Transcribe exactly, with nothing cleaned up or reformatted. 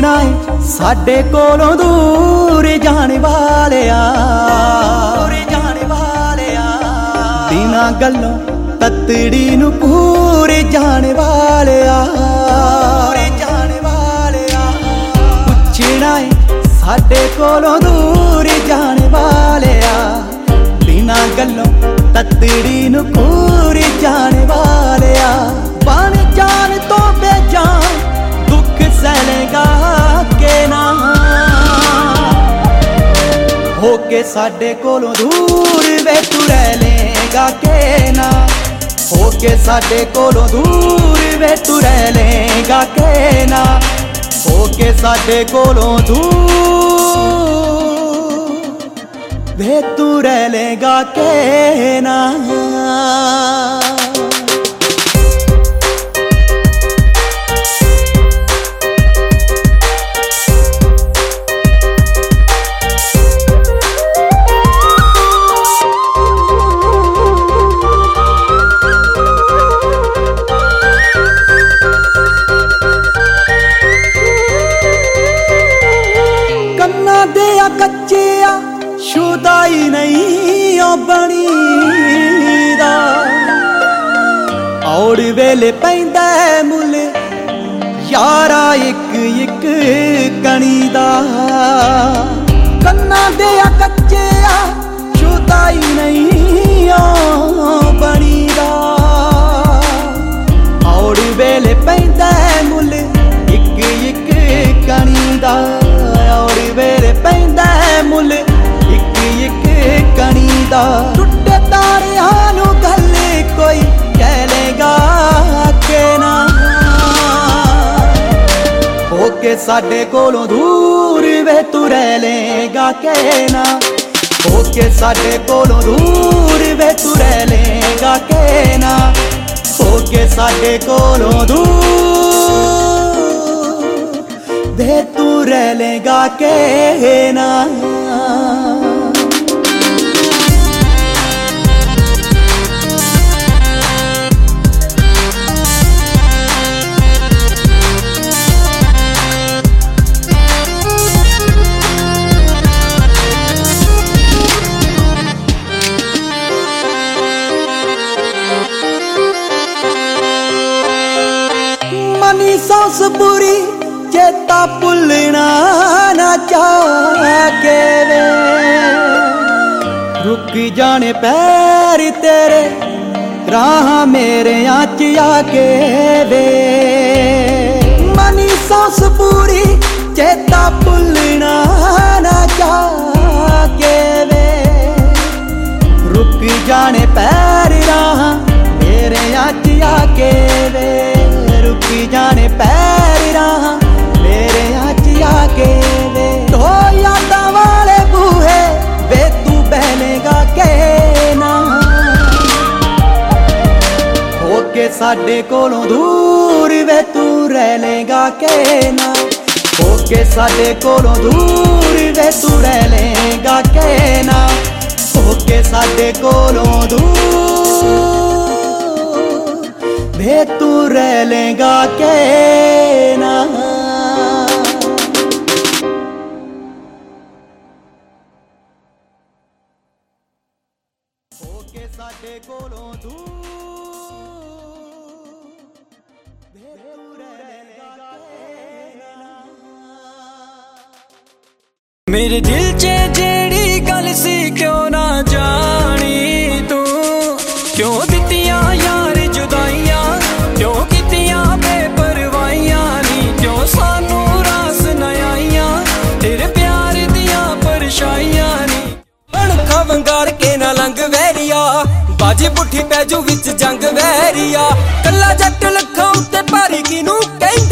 पुछना है साडे कोलों दूर जाने वालिया, जाने वालिया बिना गल्लों ततड़ी नू पूरे जाने वालिया, जाने वालिया पुछना है साडे कोलों दूर जाने वालिया, बिना गल्लों ततड़ी नू पूरे जाने वालिया। बन जान तो बेजान दुख सहलेगा के ना, होके साडे कोलों दूर वे तू रह लेगा के ना, होके साडे कोलों दूर वे तू रह लेगा के ना, होके साडे कोलों दूर वे तू रह लेगा के ना। कन्ना दिया कच्चिया शुदाई नहीं ओ बनी दा, और वेले पैंदा मुल यारा एक एक कणी दा। कन्ना दिया कच्चिया शुदाई नहीं ओ बनी दा, और वेले पैंदा मुल एक एक कणी दा, और वेले पैंदा मुल एक एक कणी दा। टुटे तारियां नू गल कोई कह लेगा के ना, होके साडे कोलों दूर वे तू रह लेगा के ना, होके साडे कोलों दूर वे तू रह लेगा के ना, होके साडे कोलों दूर वे तू रह लेगा के ना। मनी सांस बुरी चेता भुलना ना चाहे वे, रुक जाने पैर तेरे राह मेरे आँच आके वे। मनी सांस बुरी चेता भुलना ना चाहे वे, रुक जाने पैर राह मेरे आँच आके वे, रुकी जाने पैर राह मेरे आँच आके वे। तो यादा वाले बूहे वे तू बहलेगा के ना, होके साडे कोलों दूर वे तू रह लेगा के ना, होके साडे कोलों दूर वे तू रह लेगा के ना, होके साडे कोलों दूर वे तू रह लेगा के ना। होके साडे कोलों दूर वे तू रह लेगा के ना। मेरे दिल च जेड़ी गल सी क्यों ना जानी तू, क्यों दित्तियां यार जुदाइयां, क्यों कीतियां बेपरवाहियां नी, क्यों सानू रास न आइयां तेरे प्यार दियां परछाइयां नी। अणखा वंगार के ना लंघ वैरिया, बाजी पुठी पैजू विच जंग वैरिया, कल्ला जट लखा उत्ते भारी किनू कहंदा